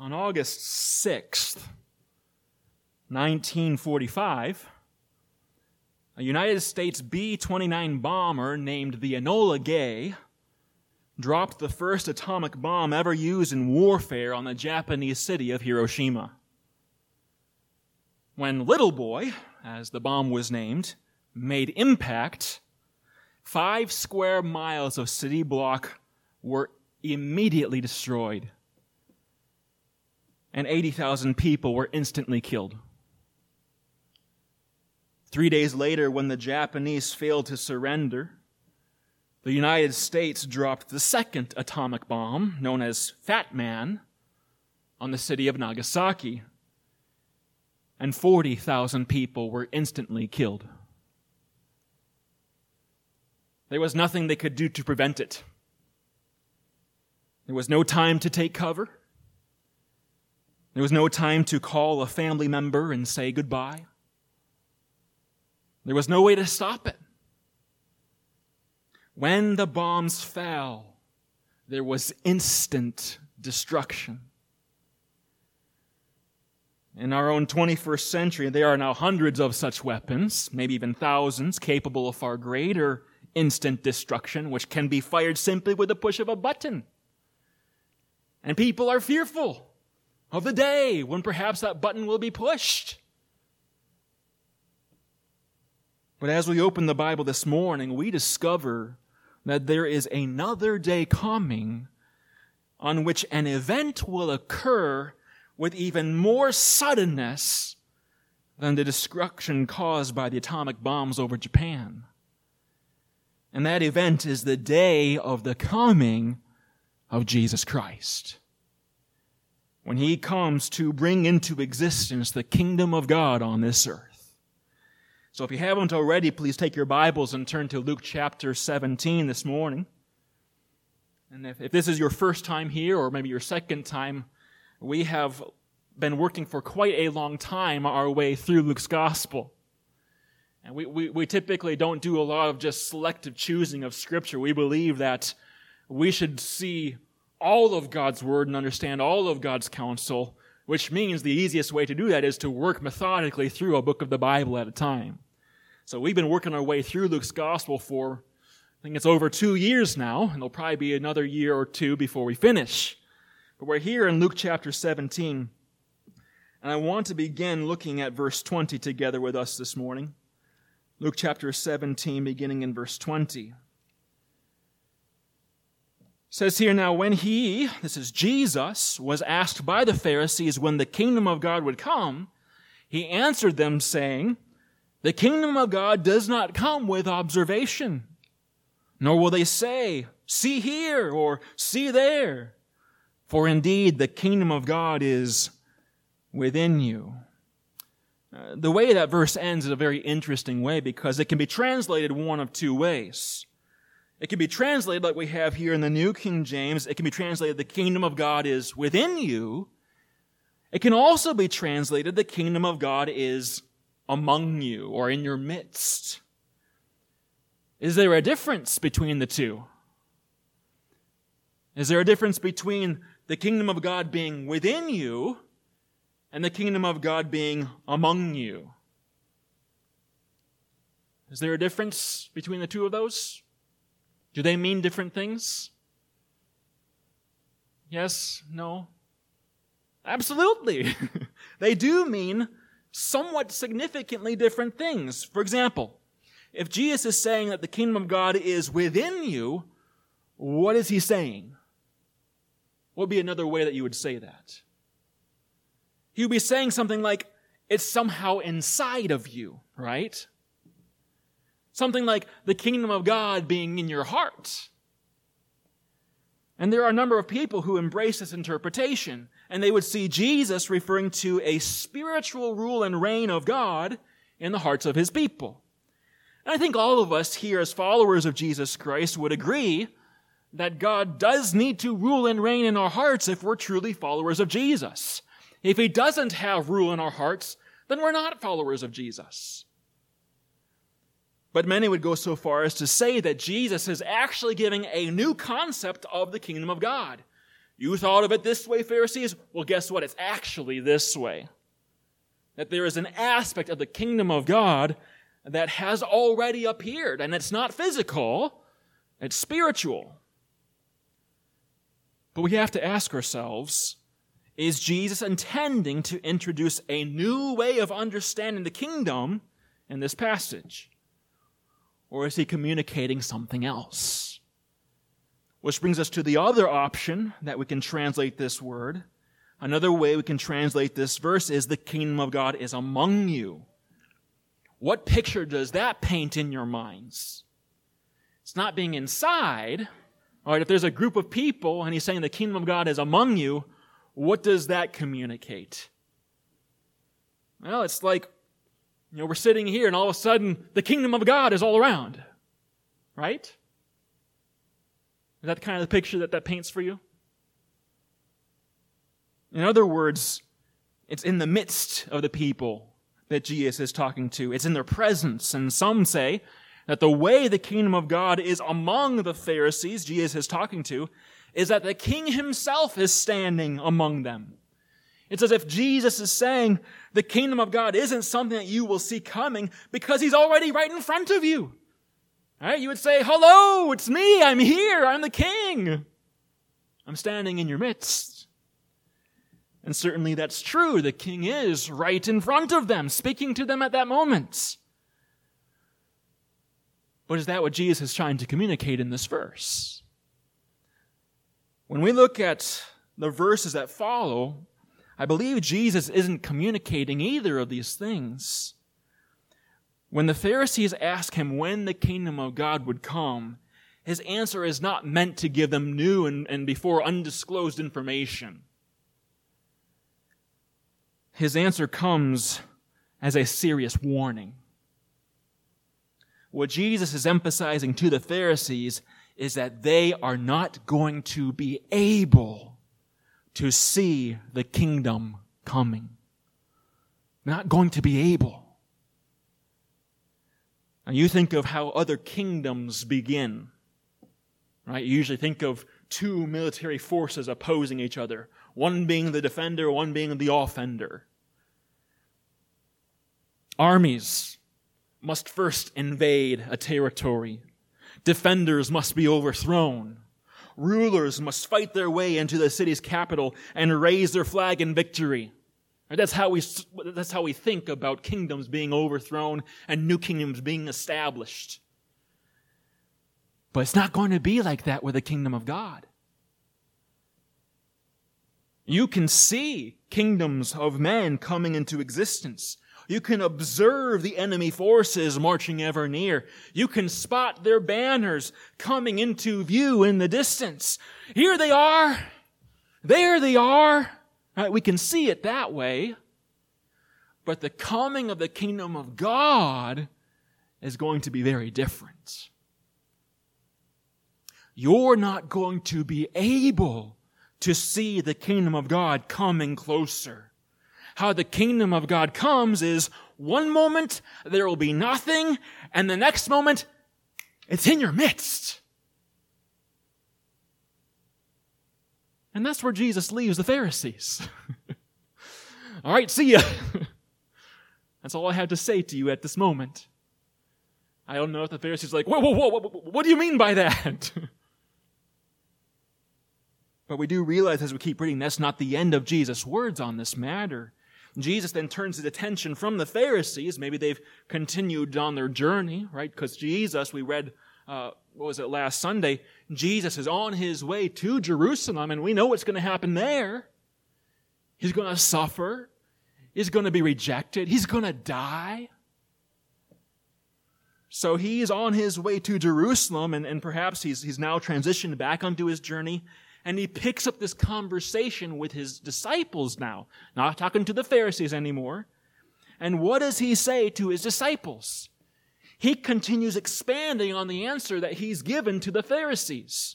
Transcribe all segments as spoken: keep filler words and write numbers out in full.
On August sixth, nineteen forty-five, a United States B twenty-nine bomber named the Enola Gay dropped the first atomic bomb ever used in warfare on the Japanese city of Hiroshima. When Little Boy, as the bomb was named, made impact, five square miles of city block were immediately destroyed, and eighty thousand people were instantly killed. Three days later, when the Japanese failed to surrender, the United States dropped the second atomic bomb, known as Fat Man, on the city of Nagasaki, and forty thousand people were instantly killed. There was nothing they could do to prevent it. There was no time to take cover. There was no time to call a family member and say goodbye. There was no way to stop it. When the bombs fell, there was instant destruction. In our own twenty-first century, there are now hundreds of such weapons, maybe even thousands, capable of far greater instant destruction, which can be fired simply with the push of a button. And people are fearful of the day when perhaps that button will be pushed. But as we open the Bible this morning, we discover that there is another day coming on which an event will occur with even more suddenness than the destruction caused by the atomic bombs over Japan. And that event is the day of the coming of Jesus Christ, when He comes to bring into existence the kingdom of God on this earth. So if you haven't already, please take your Bibles and turn to Luke chapter seventeen this morning. And if, if this is your first time here, or maybe your second time, we have been working for quite a long time our way through Luke's gospel. And we, we, we typically don't do a lot of just selective choosing of Scripture. We believe that we should see all of God's Word and understand all of God's counsel, which means the easiest way to do that is to work methodically through a book of the Bible at a time. So we've been working our way through Luke's gospel for, I think it's over two years now, and there'll probably be another year or two before we finish. But we're here in Luke chapter seventeen, and I want to begin looking at verse twenty together with us this morning. Luke chapter seventeen, beginning in verse twenty. It says here, now when he, this is Jesus, was asked by the Pharisees when the kingdom of God would come, he answered them saying, the kingdom of God does not come with observation, nor will they say, see here, or see there. For indeed, the kingdom of God is within you. Uh, the way that verse ends is a very interesting way because it can be translated one of two ways. It can be translated like we have here in the New King James. It can be translated, the kingdom of God is within you. It can also be translated, the kingdom of God is among you or in your midst. Is there a difference between the two? Is there a difference between the kingdom of God being within you and the kingdom of God being among you? Is there a difference between the two of those? Do they mean different things? Yes? No? Absolutely. They do mean somewhat significantly different things. For example, if Jesus is saying that the kingdom of God is within you, what is He saying? What would be another way that you would say that? He would be saying something like, it's somehow inside of you, right? Something like the kingdom of God being in your heart. And there are a number of people who embrace this interpretation, and they would see Jesus referring to a spiritual rule and reign of God in the hearts of His people. And I think all of us here as followers of Jesus Christ would agree that God does need to rule and reign in our hearts if we're truly followers of Jesus. If He doesn't have rule in our hearts, then we're not followers of Jesus. But many would go so far as to say that Jesus is actually giving a new concept of the kingdom of God. You thought of it this way, Pharisees? Well, guess what? It's actually this way. That there is an aspect of the kingdom of God that has already appeared, and it's not physical, it's spiritual. But we have to ask ourselves, is Jesus intending to introduce a new way of understanding the kingdom in this passage? Or is he communicating something else? Which brings us to the other option that we can translate this word. Another way we can translate this verse is the kingdom of God is among you. What picture does that paint in your minds? It's not being inside. All right, if there's a group of people and he's saying the kingdom of God is among you, what does that communicate? Well, it's like, you know, we're sitting here and all of a sudden the kingdom of God is all around. Right? Is that kind of the picture that that paints for you? In other words, it's in the midst of the people that Jesus is talking to. It's in their presence. And some say that the way the kingdom of God is among the Pharisees Jesus is talking to is that the king himself is standing among them. It's as if Jesus is saying the kingdom of God isn't something that you will see coming because he's already right in front of you. All right? You would say, hello, it's me. I'm here. I'm the king. I'm standing in your midst. And certainly that's true. The king is right in front of them, speaking to them at that moment. But is that what Jesus is trying to communicate in this verse? When we look at the verses that follow, I believe Jesus isn't communicating either of these things. When the Pharisees ask him when the kingdom of God would come, his answer is not meant to give them new and, and before undisclosed information. His answer comes as a serious warning. What Jesus is emphasizing to the Pharisees is that they are not going to be able to see the kingdom coming. They're not going to be able. Now you think of how other kingdoms begin, right? You usually think of two military forces opposing each other, one being the defender, one being the offender. Armies must first invade a territory. Defenders must be overthrown. Rulers must fight their way into the city's capital and raise their flag in victory. That's how we, that's how we think about kingdoms being overthrown and new kingdoms being established. But it's not going to be like that with the kingdom of God. You can see kingdoms of men coming into existence. You can observe the enemy forces marching ever near. You can spot their banners coming into view in the distance. Here they are. There they are. Right, we can see it that way. But the coming of the kingdom of God is going to be very different. You're not going to be able to see the kingdom of God coming closer. How the kingdom of God comes is one moment there will be nothing, and the next moment it's in your midst. And that's where Jesus leaves the Pharisees. All right, see ya. That's all I have to say to you at this moment. I don't know if the Pharisees are like, whoa, whoa, whoa, whoa, what do you mean by that? But we do realize as we keep reading, that's not the end of Jesus' words on this matter. Jesus then turns his attention from the Pharisees. Maybe they've continued on their journey, right? Because Jesus, we read, uh, what was it, last Sunday, Jesus is on his way to Jerusalem, and we know what's going to happen there. He's going to suffer. He's going to be rejected. He's going to die. So he's on his way to Jerusalem, and, and perhaps he's, he's now transitioned back onto his journey, and he picks up this conversation with his disciples now, not talking to the Pharisees anymore. And what does he say to his disciples? He continues expanding on the answer that he's given to the Pharisees.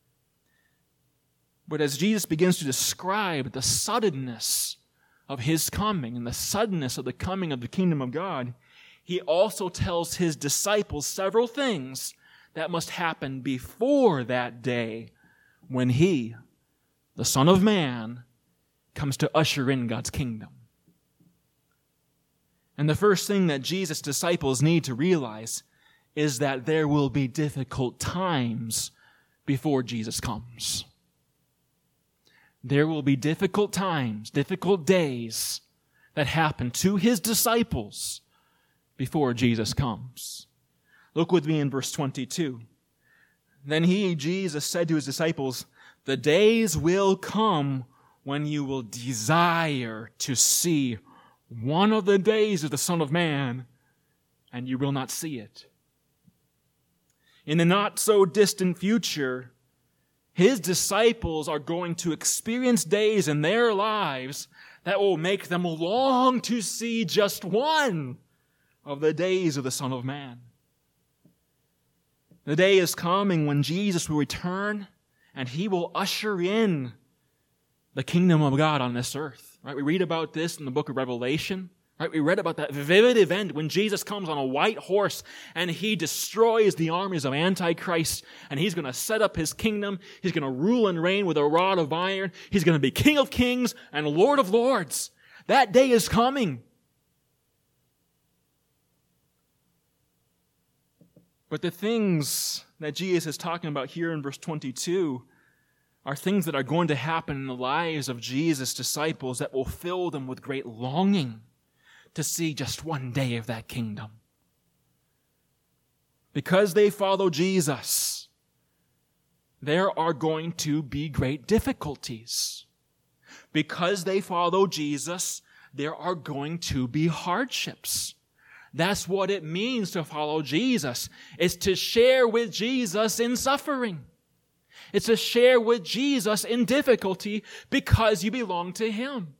But as Jesus begins to describe the suddenness of his coming and the suddenness of the coming of the kingdom of God, he also tells his disciples several things that must happen before that day when he the Son of Man, comes to usher in God's kingdom. And the first thing that Jesus' disciples need to realize is that there will be difficult times before Jesus comes. There will be difficult times, difficult days that happen to his disciples before Jesus comes. Look with me in verse twenty-two. Then he, Jesus, said to his disciples, "The days will come when you will desire to see one of the days of the Son of Man, and you will not see it." In the not-so-distant future, his disciples are going to experience days in their lives that will make them long to see just one of the days of the Son of Man. The day is coming when Jesus will return and he will usher in the kingdom of God on this earth. Right? We read about this in the book of Revelation. Right? We read about that vivid event when Jesus comes on a white horse and he destroys the armies of Antichrist, and he's going to set up his kingdom. He's going to rule and reign with a rod of iron. He's going to be King of kings and Lord of lords. That day is coming. But the things that Jesus is talking about here in verse twenty-two are things that are going to happen in the lives of Jesus' disciples that will fill them with great longing to see just one day of that kingdom. Because they follow Jesus, there are going to be great difficulties. Because they follow Jesus, there are going to be hardships. That's what it means to follow Jesus. It's to share with Jesus in suffering. It's to share with Jesus in difficulty because you belong to him.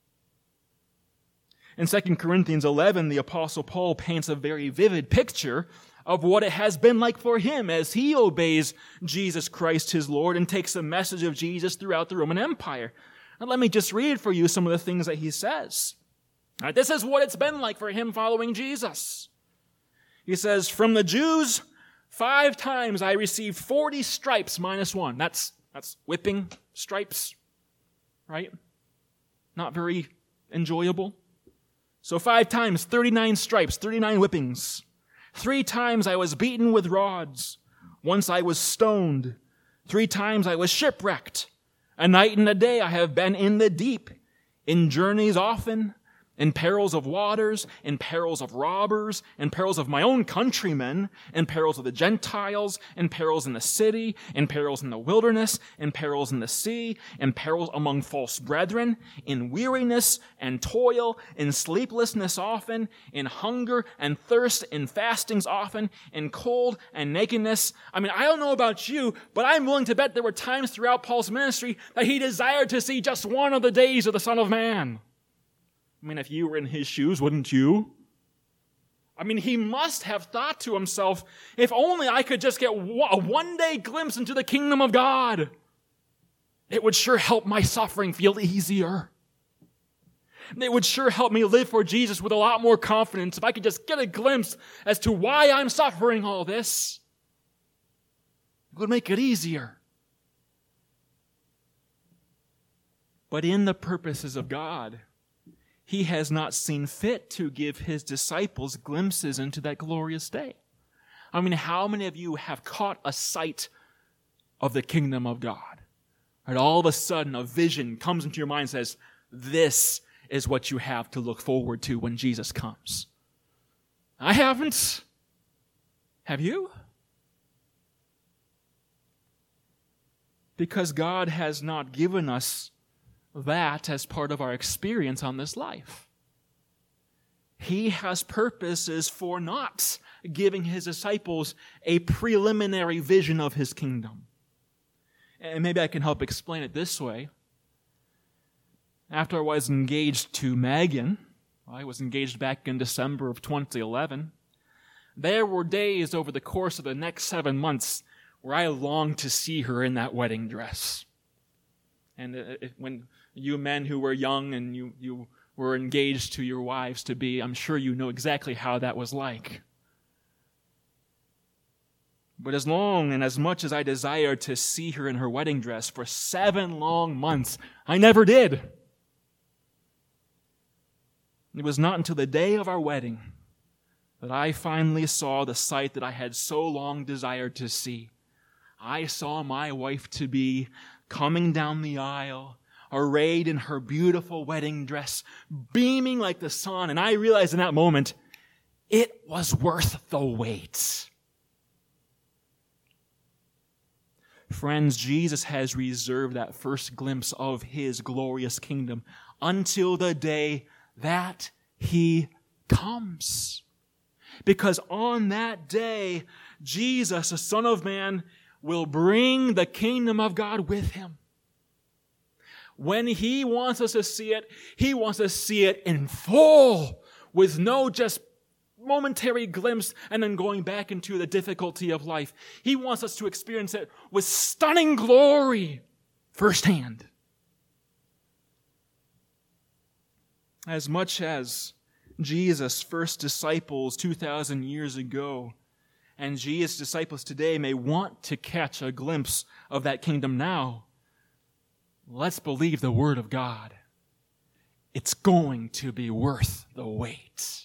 In Second Corinthians eleven, the Apostle Paul paints a very vivid picture of what it has been like for him as he obeys Jesus Christ, his Lord, and takes the message of Jesus throughout the Roman Empire. And let me just read for you some of the things that he says. All right, this is what it's been like for him following Jesus. He says, "From the Jews, five times I received forty stripes minus one." That's, that's whipping stripes, right? Not very enjoyable. So five times, thirty-nine stripes, thirty-nine whippings. Three times I was beaten with rods. Once I was stoned. Three times I was shipwrecked. A night and a day I have been in the deep, in journeys often, in perils of waters, in perils of robbers, in perils of my own countrymen, in perils of the Gentiles, in perils in the city, in perils in the wilderness, in perils in the sea, in perils among false brethren, in weariness and toil, in sleeplessness often, in hunger and thirst, in fastings often, in cold and nakedness. I mean, I don't know about you, but I'm willing to bet there were times throughout Paul's ministry that he desired to see just one of the days of the Son of Man. I mean, if you were in his shoes, wouldn't you? I mean, he must have thought to himself, if only I could just get a one-day glimpse into the kingdom of God, it would sure help my suffering feel easier. It would sure help me live for Jesus with a lot more confidence if I could just get a glimpse as to why I'm suffering all this. It would make it easier. But in the purposes of God, he has not seen fit to give his disciples glimpses into that glorious day. I mean, how many of you have caught a sight of the kingdom of God? And all of a sudden, a vision comes into your mind and says, this is what you have to look forward to when Jesus comes. I haven't. Have you? Because God has not given us that as part of our experience on this life. He has purposes for not giving his disciples a preliminary vision of his kingdom. And maybe I can help explain it this way. After I was engaged to Megan, I was engaged back in December of twenty eleven, there were days over the course of the next seven months where I longed to see her in that wedding dress. And it, when you men who were young and you, you were engaged to your wives to be, I'm sure you know exactly how that was like. But as long and as much as I desired to see her in her wedding dress for seven long months, I never did. It was not until the day of our wedding that I finally saw the sight that I had so long desired to see. I saw my wife-to-be coming down the aisle, arrayed in her beautiful wedding dress, beaming like the sun, and I realized in that moment, it was worth the wait. Friends, Jesus has reserved that first glimpse of His glorious kingdom until the day that He comes. Because on that day, Jesus, the Son of Man, will bring the kingdom of God with Him. When He wants us to see it, He wants us to see it in full, with no just momentary glimpse and then going back into the difficulty of life. He wants us to experience it with stunning glory firsthand. As much as Jesus' first disciples two thousand years ago and Jesus' disciples today may want to catch a glimpse of that kingdom now, let's believe the Word of God. It's going to be worth the wait.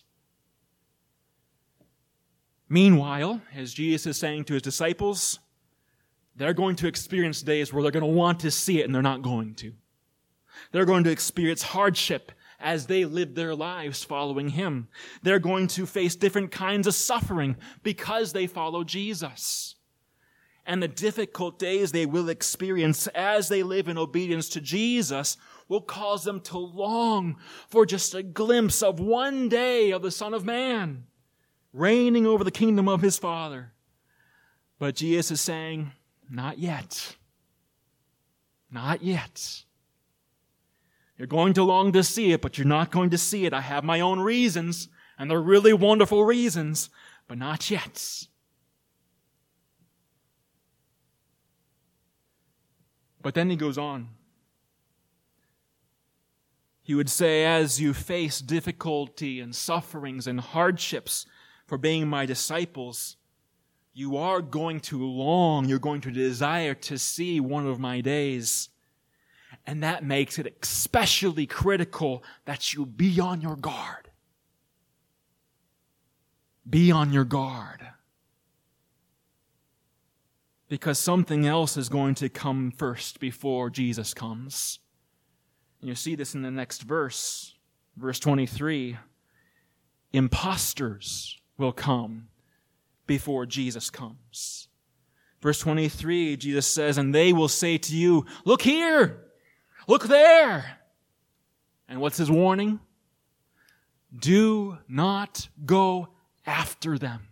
Meanwhile, as Jesus is saying to His disciples, they're going to experience days where they're going to want to see it and they're not going to. They're going to experience hardship as they live their lives following Him. They're going to face different kinds of suffering because they follow Jesus. And the difficult days they will experience as they live in obedience to Jesus will cause them to long for just a glimpse of one day of the Son of Man reigning over the kingdom of His Father. But Jesus is saying, not yet. Not yet. You're going to long to see it, but you're not going to see it. I have my own reasons, and they're really wonderful reasons, but not yet. But then He goes on. He would say, as you face difficulty and sufferings and hardships for being my disciples, you are going to long, you're going to desire to see one of my days. And that makes it especially critical that you be on your guard. Be on your guard. Because something else is going to come first before Jesus comes. And you see this in the next verse, verse twenty-three. Impostors will come before Jesus comes. Verse twenty-three, Jesus says, and they will say to you, look here, look there. And what's His warning? Do not go after them.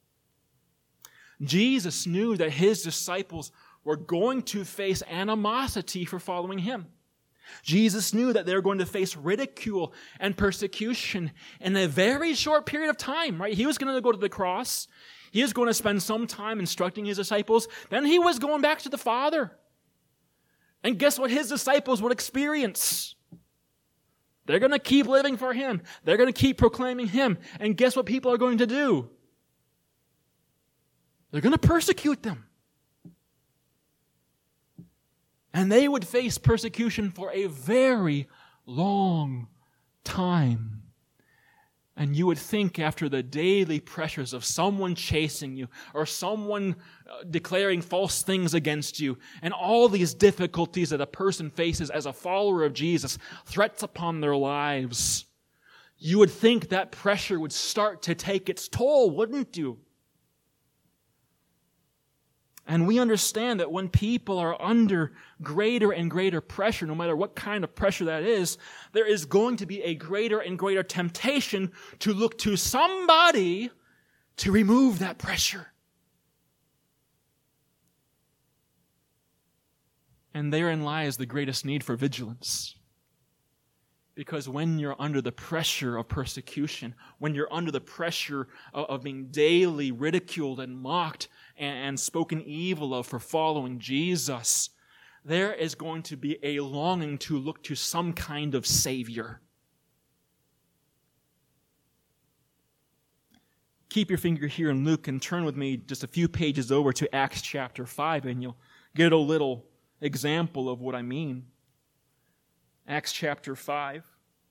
Jesus knew that His disciples were going to face animosity for following Him. Jesus knew that they were going to face ridicule and persecution in a very short period of time, right? He was going to go to the cross. He was going to spend some time instructing His disciples. Then He was going back to the Father. And guess what His disciples would experience? They're going to keep living for Him. They're going to keep proclaiming Him. And guess what people are going to do? They're going to persecute them. And they would face persecution for a very long time. And you would think after the daily pressures of someone chasing you or someone declaring false things against you and all these difficulties that a person faces as a follower of Jesus, threats upon their lives, you would think that pressure would start to take its toll, wouldn't you? And we understand that when people are under greater and greater pressure, no matter what kind of pressure that is, there is going to be a greater and greater temptation to look to somebody to remove that pressure. And therein lies the greatest need for vigilance. Because when you're under the pressure of persecution, when you're under the pressure of, of being daily ridiculed and mocked and, and spoken evil of for following Jesus, there is going to be a longing to look to some kind of Savior. keep your finger here in Luke and turn with me just a few pages over to Acts chapter five, and you'll get a little example of what I mean. Acts chapter five.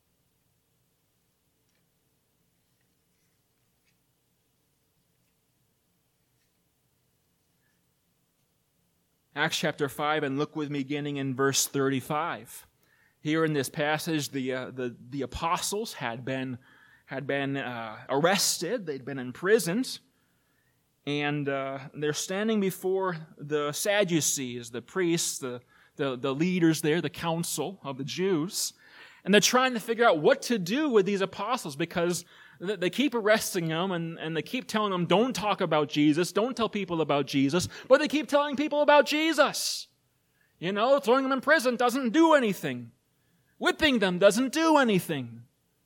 Acts chapter five, and look with me beginning in verse thirty-five. Here in this passage, the uh, the, the apostles had been had been uh, arrested, they'd been imprisoned, and uh, they're standing before the Sadducees, the priests, the, the, the leaders there, the council of the Jews, and they're trying to figure out what to do with these apostles, because they keep arresting them, and, and they keep telling them, don't talk about Jesus, don't tell people about Jesus, but they keep telling people about Jesus. You know, throwing them in prison doesn't do anything. Whipping them doesn't do anything.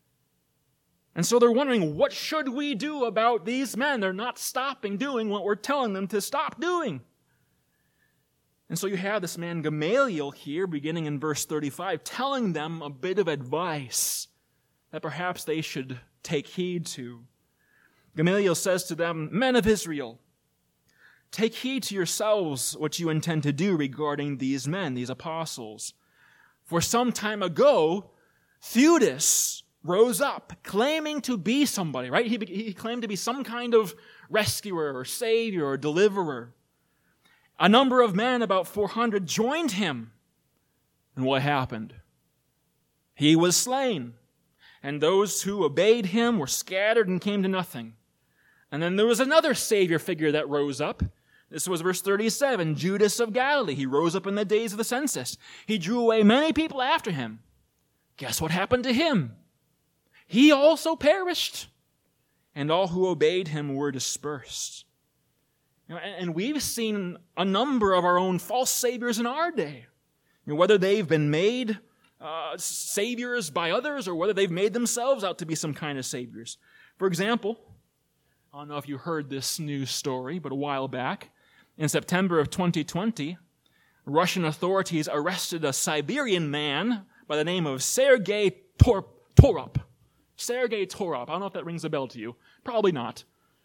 And so they're wondering, what should we do about these men? They're not stopping doing what we're telling them to stop doing. And so you have this man Gamaliel here, beginning in verse thirty-five, telling them a bit of advice that perhaps they should take heed to. Gamaliel says to them, men of Israel, take heed to yourselves what you intend to do regarding these men, these apostles. For some time ago, Theudas rose up, claiming to be somebody, right? He, he claimed to be some kind of rescuer or savior or deliverer. A number of men, about four hundred, joined him. And what happened? He was slain. And those who obeyed him were scattered and came to nothing. And then there was another savior figure that rose up. This was verse thirty-seven, Judas of Galilee. He rose up in the days of the census. He drew away many people after him. Guess what happened to him? He also perished, and all who obeyed him were dispersed. You know, and we've seen a number of our own false saviors in our day. You know, whether they've been made uh, saviors by others, or whether they've made themselves out to be some kind of saviors. For example, I don't know if you heard this news story, but a while back, in September of twenty twenty, Russian authorities arrested a Siberian man by the name of Sergei Tor- Torop. Sergei Torop. I don't know if that rings a bell to you. Probably not.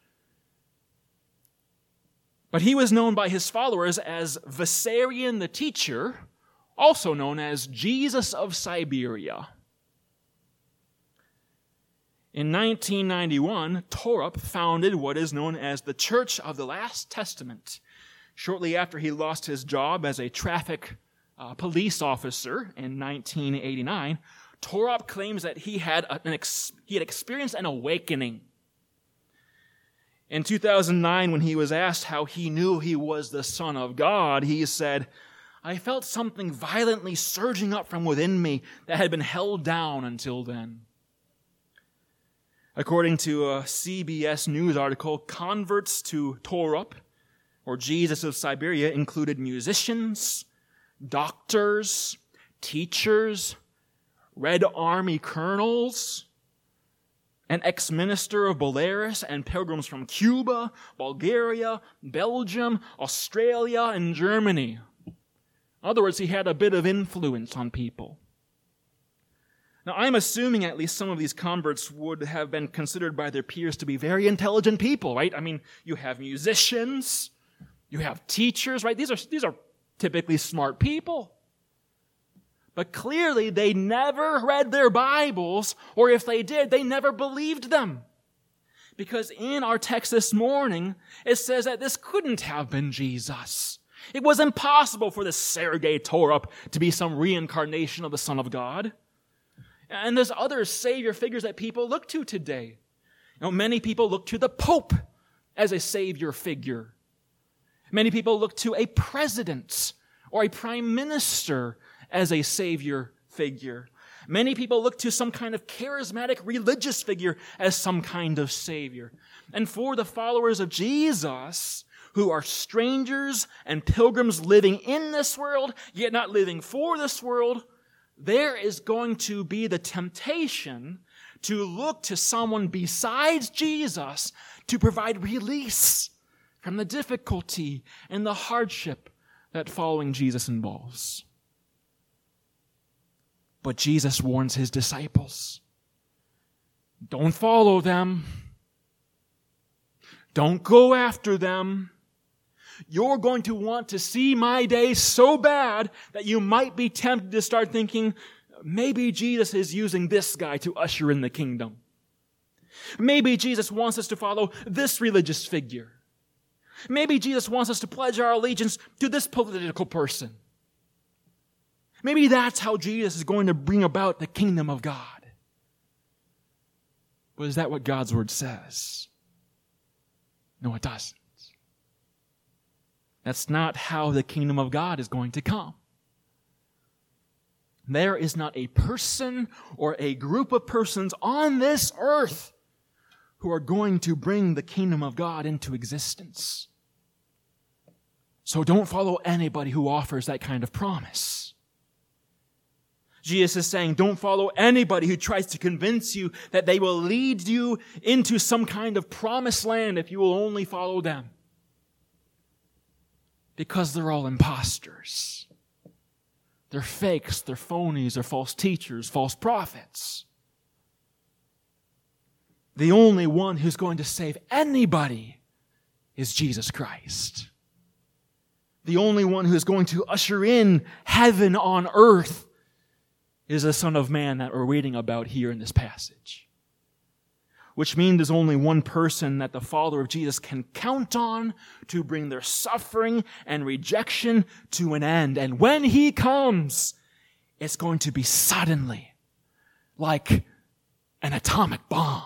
But he was known by his followers as Vissarion the Teacher, also known as Jesus of Siberia. In nineteen ninety-one, Torop founded what is known as the Church of the Last Testament. Shortly after he lost his job as a traffic uh, police officer in nineteen eighty-nine, Torop claims that he had an ex- he had experienced an awakening. In two thousand nine, when he was asked how he knew he was the Son of God, he said, I felt something violently surging up from within me that had been held down until then. According to a C B S News article, converts to Torop, or Jesus of Siberia, included musicians, doctors, teachers, Red Army colonels, an ex-minister of Belarus, and pilgrims from Cuba, Bulgaria, Belgium, Australia, and Germany. In other words, he had a bit of influence on people. Now, I'm assuming at least some of these converts would have been considered by their peers to be very intelligent people, right? I mean, you have musicians, you have teachers, right? These are, these are typically smart people. But clearly, they never read their Bibles, or if they did, they never believed them. Because in our text this morning, it says that this couldn't have been Jesus. It was impossible for this Sergei Torop to be some reincarnation of the Son of God. And there's other savior figures that people look to today. You know, many people look to the Pope as a savior figure. Many people look to a president or a prime minister as a savior figure. Many people look to some kind of charismatic religious figure as some kind of savior. And for the followers of Jesus, who are strangers and pilgrims living in this world, yet not living for this world, there is going to be the temptation to look to someone besides Jesus to provide release from the difficulty and the hardship that following Jesus involves. But Jesus warns his disciples, don't follow them. Don't go after them. You're going to want to see my day so bad that you might be tempted to start thinking, maybe Jesus is using this guy to usher in the kingdom. Maybe Jesus wants us to follow this religious figure. Maybe Jesus wants us to pledge our allegiance to this political person. Maybe that's how Jesus is going to bring about the kingdom of God. But is that what God's word says? No, it doesn't. That's not how the kingdom of God is going to come. There is not a person or a group of persons on this earth who are going to bring the kingdom of God into existence. So don't follow anybody who offers that kind of promise. Jesus is saying, don't follow anybody who tries to convince you that they will lead you into some kind of promised land if you will only follow them. Because they're all imposters. They're fakes, they're phonies, they're false teachers, false prophets. The only one who's going to save anybody is Jesus Christ. The only one who is going to usher in heaven on earth is the Son of Man that we're reading about here in this passage. Which means there's only one person that the follower of Jesus can count on to bring their suffering and rejection to an end. And when He comes, it's going to be suddenly, like an atomic bomb.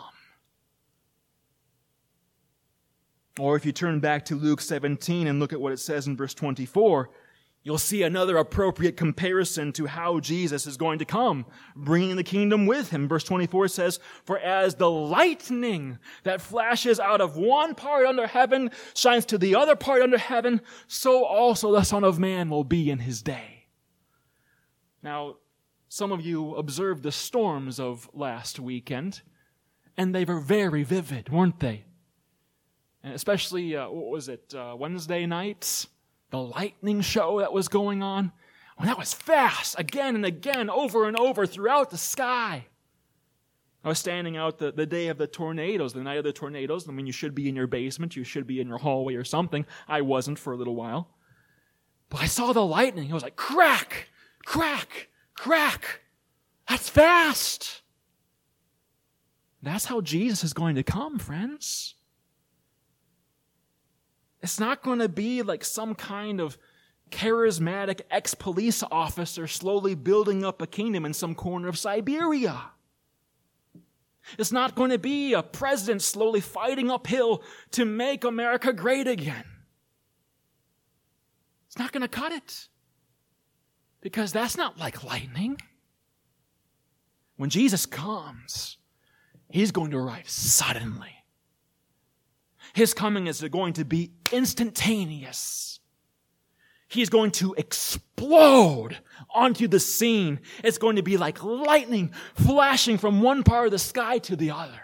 Or if you turn back to Luke seventeen and look at what it says in verse twenty-four, you'll see another appropriate comparison to how Jesus is going to come, bringing the kingdom with Him. Verse twenty-four says, "For as the lightning that flashes out of one part under heaven shines to the other part under heaven, so also the Son of Man will be in His day." Now, some of you observed the storms of last weekend, and they were very vivid, weren't they? And especially, uh, what was it, uh, Wednesday nights? The lightning show that was going on. Well, that was fast, again and again, over and over throughout the sky. I was standing out the, the day of the tornadoes, the night of the tornadoes. I mean, you should be in your basement, you should be in your hallway or something. I wasn't for a little while. But I saw the lightning. It was like, crack, crack, crack. That's fast. That's how Jesus is going to come, friends. It's not going to be like some kind of charismatic ex-police officer slowly building up a kingdom in some corner of Siberia. It's not going to be a president slowly fighting uphill to make America great again. It's not going to cut it. Because that's not like lightning. When Jesus comes, He's going to arrive suddenly. His coming is going to be instantaneous. He's going to explode onto the scene. It's going to be like lightning flashing from one part of the sky to the other.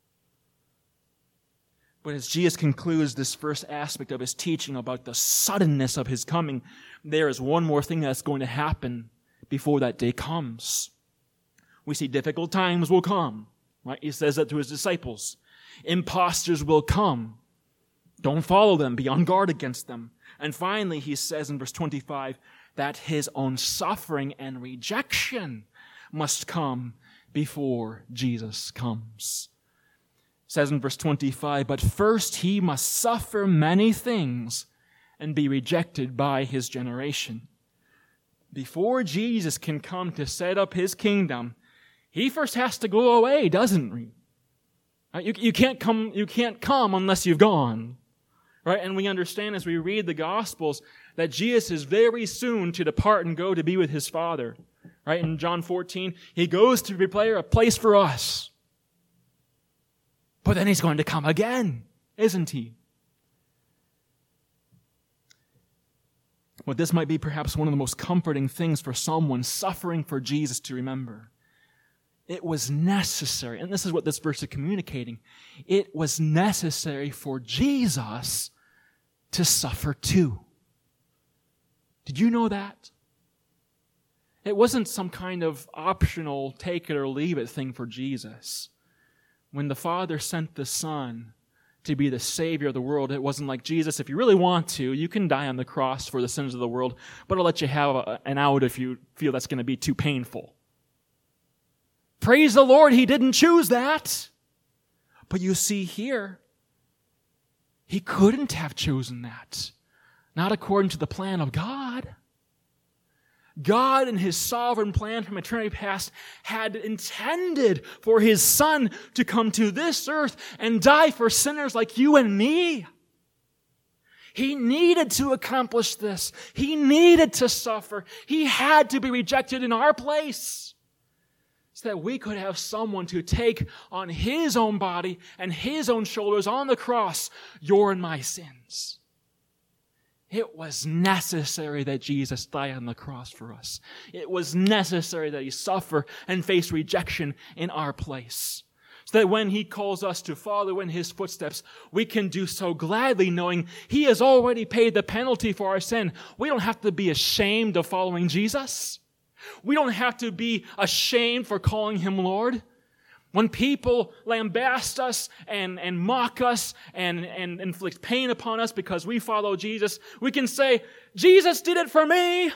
But as Jesus concludes this first aspect of His teaching about the suddenness of His coming, there is one more thing that's going to happen before that day comes. We see difficult times will come. Right? He says that to His disciples. Imposters will come. Don't follow them. Be on guard against them. And finally, He says in verse twenty-five that His own suffering and rejection must come before Jesus comes. It says in verse twenty-five, "But first He must suffer many things and be rejected by His generation." Before Jesus can come to set up His kingdom, He first has to go away, doesn't He? You, you can't come, you can't come unless you've gone. Right? And we understand as we read the Gospels that Jesus is very soon to depart and go to be with His Father. Right? In John fourteen, He goes to prepare a place for us. But then He's going to come again, isn't He? Well, this might be perhaps one of the most comforting things for someone suffering for Jesus to remember. It was necessary, and this is what this verse is communicating, it was necessary for Jesus to suffer too. Did you know that? It wasn't some kind of optional take it or leave it thing for Jesus. When the Father sent the Son to be the Savior of the world. It wasn't like, Jesus, if you really want to, you can die on the cross for the sins of the world, but I'll let you have a, an out if you feel that's going to be too painful. Praise the Lord, he didn't choose that. But you see here, he couldn't have chosen that. Not according to the plan of God. God, in his sovereign plan from eternity past, had intended for his Son to come to this earth and die for sinners like you and me. He needed to accomplish this. He needed to suffer. He had to be rejected in our place so that we could have someone to take on his own body and his own shoulders on the cross your and my sins. It was necessary that Jesus die on the cross for us. It was necessary that he suffer and face rejection in our place. So that when he calls us to follow in his footsteps, we can do so gladly, knowing he has already paid the penalty for our sin. We don't have to be ashamed of following Jesus. We don't have to be ashamed for calling him Lord. When people lambast us and, and mock us and, and inflict pain upon us because we follow Jesus, we can say, Jesus did it for me.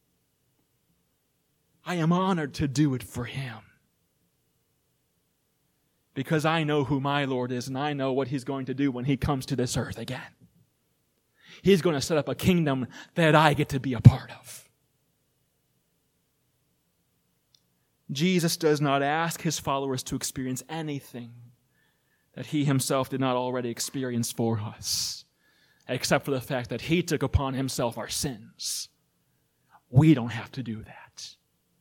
I am honored to do it for him. Because I know who my Lord is and I know what he's going to do when he comes to this earth again. He's going to set up a kingdom that I get to be a part of. Jesus does not ask his followers to experience anything that he himself did not already experience for us, except for the fact that he took upon himself our sins. We don't have to do that.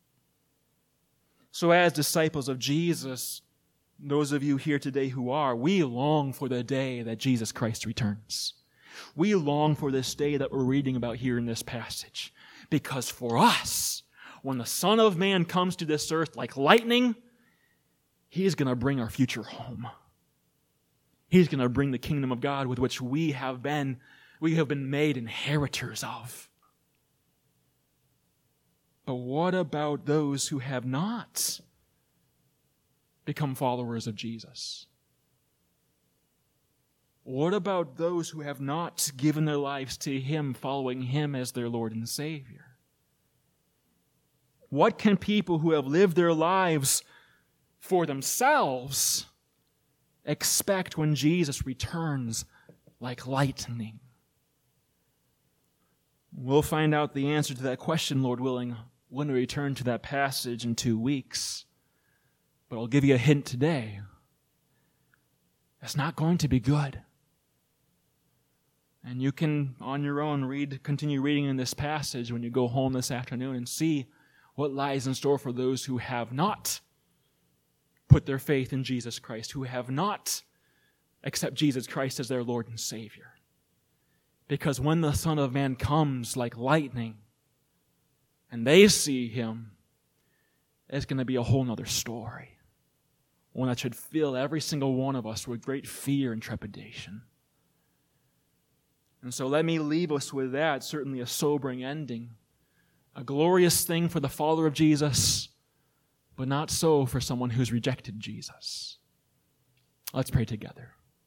So as disciples of Jesus, those of you here today who are, we long for the day that Jesus Christ returns. We long for this day that we're reading about here in this passage. Because for us, when the Son of Man comes to this earth like lightning, he's going to bring our future home. He's going to bring the kingdom of God with which we have been, we have been made inheritors of. But what about those who have not become followers of Jesus? What about those who have not given their lives to him, following him as their Lord and Savior? What can people who have lived their lives for themselves expect when Jesus returns like lightning? We'll find out the answer to that question, Lord willing, when we return to that passage in two weeks. But I'll give you a hint today. It's not going to be good. And you can, on your own, read, continue reading in this passage when you go home this afternoon and see what lies in store for those who have not put their faith in Jesus Christ, who have not accepted Jesus Christ as their Lord and Savior. Because when the Son of Man comes like lightning and they see him, it's going to be a whole nother story. One that should fill every single one of us with great fear and trepidation. And so let me leave us with that, certainly a sobering ending. A glorious thing for the follower of Jesus, but not so for someone who's rejected Jesus. Let's pray together.